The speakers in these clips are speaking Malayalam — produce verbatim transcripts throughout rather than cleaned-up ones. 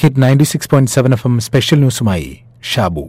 Hit ninety six point seven F M special ന്യൂസുമായി ഷാബു.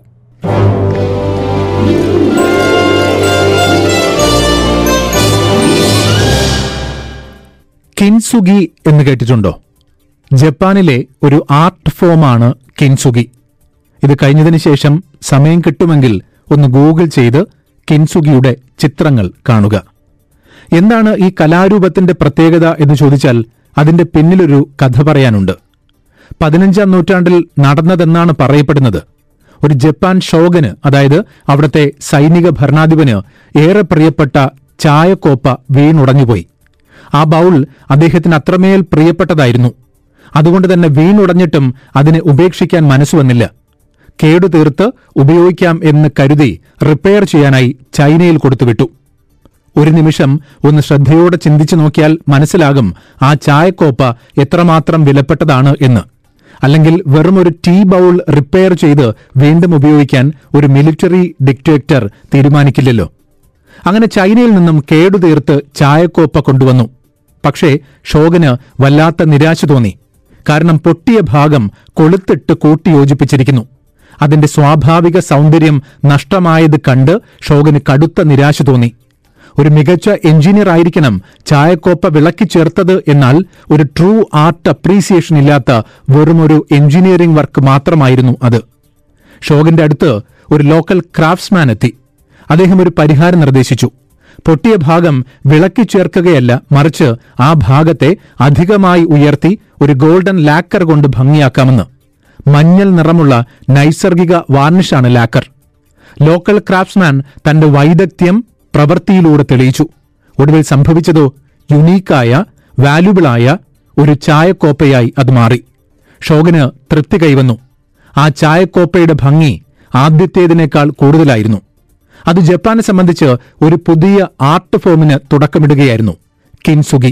കിൻസുഗി എന്ന് കേട്ടിട്ടുണ്ടോ? ജപ്പാനിലെ ഒരു ആർട്ട് ഫോമാണ് കിൻസുഗി. ഇത് കഴിഞ്ഞതിന് ശേഷം സമയം കിട്ടുമെങ്കിൽ ഒന്ന് ഗൂഗിൾ ചെയ്ത് കിൻസുഗിയുടെ ചിത്രങ്ങൾ കാണുക. എന്താണ് ഈ കലാരൂപത്തിന്റെ പ്രത്യേകത എന്ന് ചോദിച്ചാൽ അതിന്റെ പിന്നിലൊരു കഥ പറയാനുണ്ട്. പതിനഞ്ചാം നൂറ്റാണ്ടിൽ നടന്നതെന്നാണ് പറയപ്പെടുന്നത്. ഒരു ജപ്പാൻ ഷോഗന്, അതായത് അവിടുത്തെ സൈനിക ഭരണാധിപന് ഏറെ പ്രിയപ്പെട്ട ചായക്കോപ്പ വീണുടഞ്ഞുപോയി. ആ ബൗൾ അദ്ദേഹത്തിന് അത്രമേൽ പ്രിയപ്പെട്ടതായിരുന്നു. അതുകൊണ്ട് തന്നെ വീണുടഞ്ഞിട്ടും അതിനെ ഉപേക്ഷിക്കാൻ മനസ്സു വന്നില്ല. കേടുതീർത്ത് ഉപയോഗിക്കാം എന്ന് കരുതി റിപ്പയർ ചെയ്യാനായി ചൈനയിൽ കൊടുത്തുവിട്ടു. ഒരു നിമിഷം ഒന്ന് ശ്രദ്ധയോടെ ചിന്തിച്ചു നോക്കിയാൽ മനസ്സിലാകും ആ ചായക്കോപ്പ എത്രമാത്രം വിലപ്പെട്ടതാണ് എന്ന്. അല്ലെങ്കിൽ വെറുമൊരു ടീ ബൗൾ റിപ്പയർ ചെയ്ത് വീണ്ടും ഉപയോഗിക്കാൻ ഒരു മിലിറ്ററി ഡിക്റ്റേറ്റർ തീരുമാനിക്കില്ലല്ലോ. അങ്ങനെ ചൈനയിൽ നിന്നും കേടുതീർത്ത് ചായക്കോപ്പ കൊണ്ടുവന്നു. പക്ഷേ ഷോഗന് വല്ലാത്ത നിരാശ തോന്നി. കാരണം പൊട്ടിയ ഭാഗം കൊളുത്തിട്ട് കൂട്ടിയോജിപ്പിച്ചിരിക്കുന്നു. അതിന്റെ സ്വാഭാവിക സൗന്ദര്യം നഷ്ടമായത് കണ്ട് ഷോഗന് കടുത്ത നിരാശ തോന്നി. ഒരു മികച്ച എഞ്ചിനീയർ ആയിരിക്കണം ചായക്കോപ്പ വിളക്കി ചേർത്തത്, എന്നാൽ ഒരു ട്രൂ ആർട്ട് അപ്രീസിയേഷൻ ഇല്ലാത്ത വെറുമൊരു എഞ്ചിനീയറിംഗ് വർക്ക് മാത്രമായിരുന്നു അത്. ഷോഗന്റെ അടുത്ത് ഒരു ലോക്കൽ ക്രാഫ്റ്റ്സ്മാൻ എത്തി. അദ്ദേഹം ഒരു പരിഹാരം നിർദ്ദേശിച്ചു. പൊട്ടിയ ഭാഗം വിളക്കി ചേർക്കുകയല്ല, മറിച്ച് ആ ഭാഗത്തെ അധികമായി ഉയർത്തി ഒരു ഗോൾഡൻ ലാക്കർ കൊണ്ട് ഭംഗിയാക്കാമെന്ന്. മഞ്ഞൾ നിറമുള്ള നൈസർഗിക വാർണിഷാണ് ലാക്കർ. ലോക്കൽ ക്രാഫ്റ്റ്സ്മാൻ തന്റെ വൈദഗ്ധ്യം പ്രവൃത്തിയിലൂടെ തെളിയിച്ചു. ഒടുവിൽ സംഭവിച്ചതോ യുണീക്കായ, വാല്യുബിളായ ഒരു ചായക്കോപ്പയായി അത് മാറി. ഷോഗന് തൃപ്തി കൈവന്നു. ആ ചായക്കോപ്പയുടെ ഭംഗി ആദ്യത്തേതിനേക്കാൾ കൂടുതലായിരുന്നു. അത് ജപ്പാനെ സംബന്ധിച്ച് ഒരു പുതിയ ആർട്ട് ഫോമിന് തുടക്കമിടുകയായിരുന്നു, കിൻസുഗി.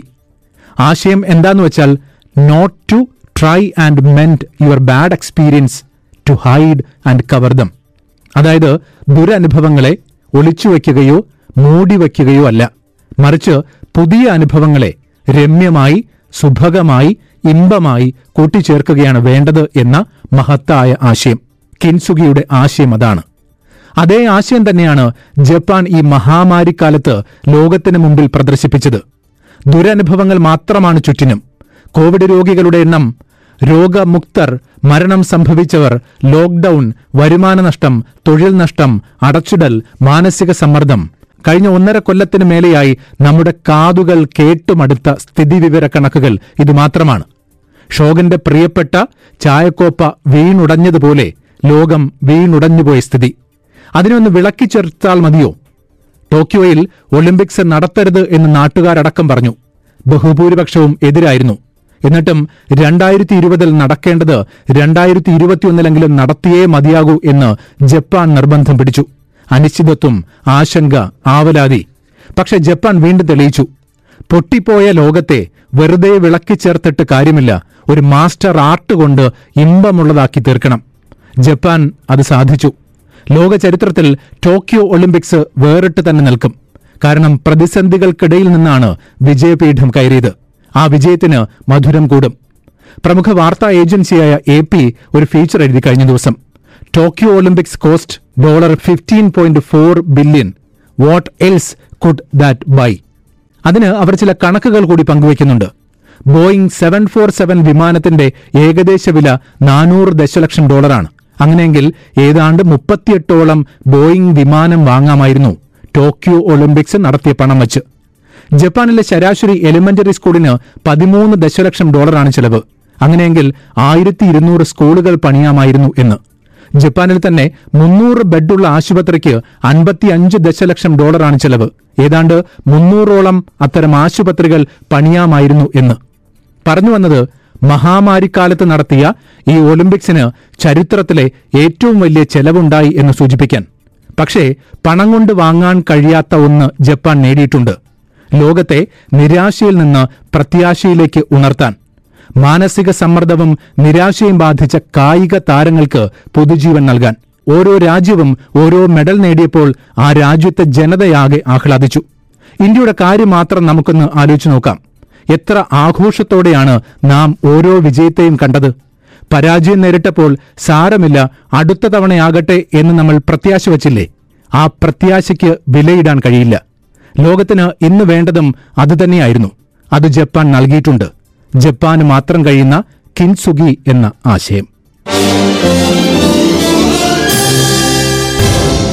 ആശയം എന്താന്ന് വെച്ചാൽ not to try and mend your bad experience to hide and cover them. അതായത് ദുരനുഭവങ്ങളെ ഒളിച്ചുവെക്കുകയോ മൂടിവെക്കുകയോ അല്ല, മറിച്ച് പുതിയ അനുഭവങ്ങളെ രമ്യമായി, സുഭഗമായി, ഇമ്പമായി കൂട്ടിച്ചേർക്കുകയാണ് വേണ്ടത് എന്ന മഹത്തായ ആശയം. കിൻസുഗിയുടെ ആശയം അതാണ്. അതേ ആശയം തന്നെയാണ് ജപ്പാൻ ഈ മഹാമാരിക്കാലത്ത് ലോകത്തിന് മുമ്പിൽ പ്രദർശിപ്പിച്ചത്. ദുരനുഭവങ്ങൾ മാത്രമാണ് ചുറ്റിനും. കോവിഡ് രോഗികളുടെ എണ്ണം, രോഗമുക്തർ, മരണം സംഭവിച്ചവർ, ലോക്ക്ഡൌൺ, വരുമാന നഷ്ടം, തൊഴിൽ നഷ്ടം, അടച്ചിടൽ, മാനസിക സമ്മർദ്ദം. കഴിഞ്ഞ ഒന്നര കൊല്ലത്തിന് മേലെയായി നമ്മുടെ കാതുകൾ കേട്ടുമടുത്ത സ്ഥിതിവിവര കണക്കുകൾ ഇതുമാത്രമാണ്. ഷോഗന്റെ പ്രിയപ്പെട്ട ചായക്കോപ്പ വീണുടഞ്ഞതുപോലെ ലോകം വീണുടഞ്ഞുപോയ സ്ഥിതി. അതിനൊന്ന് വിളക്കി ചേർത്താൽ മതിയോ? ടോക്കിയോയിൽ ഒളിമ്പിക്സ് നടത്തരുത് എന്ന് നാട്ടുകാരടക്കം പറഞ്ഞു. ബഹുഭൂരിപക്ഷവും എതിരായിരുന്നു. എന്നിട്ടും രണ്ടായിരത്തി ഇരുപതിൽ നടക്കേണ്ടത് രണ്ടായിരത്തി ഇരുപത്തിയൊന്നിലെങ്കിലും നടത്തിയേ മതിയാകൂ എന്ന് ജപ്പാൻ നിർബന്ധം പിടിച്ചു. അനിശ്ചിതത്വം, ആശങ്ക, ആവലാതി. പക്ഷെ ജപ്പാൻ വീണ്ടും തെളിയിച്ചു, പൊട്ടിപ്പോയ ലോകത്തെ വെറുതെ വിളക്കി ചേർത്തിട്ട് കാര്യമില്ല, ഒരു മാസ്റ്റർ ആർട്ട് കൊണ്ട് ഇമ്പമുള്ളതാക്കി തീർക്കണം. ജപ്പാൻ അത് സാധിച്ചു. ലോക ചരിത്രത്തിൽ ടോക്കിയോ ഒളിമ്പിക്സ് വേറിട്ട് തന്നെ നിൽക്കും. കാരണം പ്രതിസന്ധികൾക്കിടയിൽ നിന്നാണ് വിജയപീഠം കയറിയത്. ആ വിജയത്തിന് മധുരം കൂടും. പ്രമുഖ വാർത്താ ഏജൻസിയായ എ പി ഒരു ഫീച്ചർ എഴുതി കഴിഞ്ഞ ദിവസം. Tokyo Olympics cost dollar fifteen point four billion. What else could that buy? അതിന് അവർ ചില കണക്കുകൾ കൂടി പങ്കുവയ്ക്കുന്നുണ്ട്. ബോയിങ് സെവൻ ഫോർ സെവൻ വിമാനത്തിന്റെ ഏകദേശ വില നാനൂറ് ദശലക്ഷം ഡോളറാണ്. അങ്ങനെയെങ്കിൽ ഏതാണ്ട് മുപ്പത്തിയെട്ടോളം ബോയിങ് വിമാനം വാങ്ങാമായിരുന്നു ടോക്കിയോ ഒളിമ്പിക്സ് നടത്തിയ പണം വച്ച്. ജപ്പാനിലെ ശരാശരി എലിമെന്ററി സ്കൂളിന് പതിമൂന്ന് ദശലക്ഷം ഡോളറാണ് ചെലവ്. അങ്ങനെയെങ്കിൽ ആയിരത്തി ഇരുന്നൂറ് സ്കൂളുകൾ പണിയാമായിരുന്നു എന്ന്. ജപ്പാനിൽ തന്നെ മുന്നൂറ് ബെഡുള്ള ആശുപത്രിക്ക് അൻപത്തിയഞ്ച് ദശലക്ഷം ഡോളറാണ് ചെലവ്. ഏതാണ്ട് മുന്നൂറോളം അത്തരം ആശുപത്രികൾ പണിയാമായിരുന്നു എന്ന്. പറഞ്ഞു വന്നത്, മഹാമാരിക്കാലത്ത് നടത്തിയ ഈ ഒളിമ്പിക്സിന് ചരിത്രത്തിലെ ഏറ്റവും വലിയ ചെലവുണ്ടായി എന്ന് സൂചിപ്പിക്കാൻ. പക്ഷേ പണം കൊണ്ട് വാങ്ങാൻ കഴിയാത്ത ഒന്ന് ജപ്പാൻ നേടിയിട്ടുണ്ട്. ലോകത്തെ നിരാശയിൽ നിന്ന് പ്രത്യാശയിലേക്ക് ഉണർത്താൻ. മാനസിക സമ്മർദ്ദവും നിരാശയും ബാധിച്ച കായിക താരങ്ങൾക്ക് പുതുജീവൻ നൽകാൻ. ഓരോ രാജ്യവും ഓരോ മെഡൽ നേടിയപ്പോൾ ആ രാജ്യത്തെ ജനതയാകെ ആഹ്ലാദിച്ചു. ഇന്ത്യയുടെ കാര്യം മാത്രം നമുക്കൊന്ന് ആലോചിച്ചു നോക്കാം. എത്ര ആഘോഷത്തോടെയാണ് നാം ഓരോ വിജയത്തെയും കണ്ടത്. പരാജയം നേരിട്ടപ്പോൾ സാരമില്ല, അടുത്ത തവണയാകട്ടെ എന്ന് നമ്മൾ പ്രത്യാശ വച്ചില്ലേ? ആ പ്രത്യാശയ്ക്ക് വിലയിടാൻ കഴിയില്ല. ലോകത്തിന് ഇന്ന് വേണ്ടതും അതുതന്നെയായിരുന്നു. അത് ജപ്പാൻ നൽകിയിട്ടുണ്ട്. ജപ്പാന് മാത്രം കഴിയുന്ന കിൻസുഗി എന്ന ആശയം.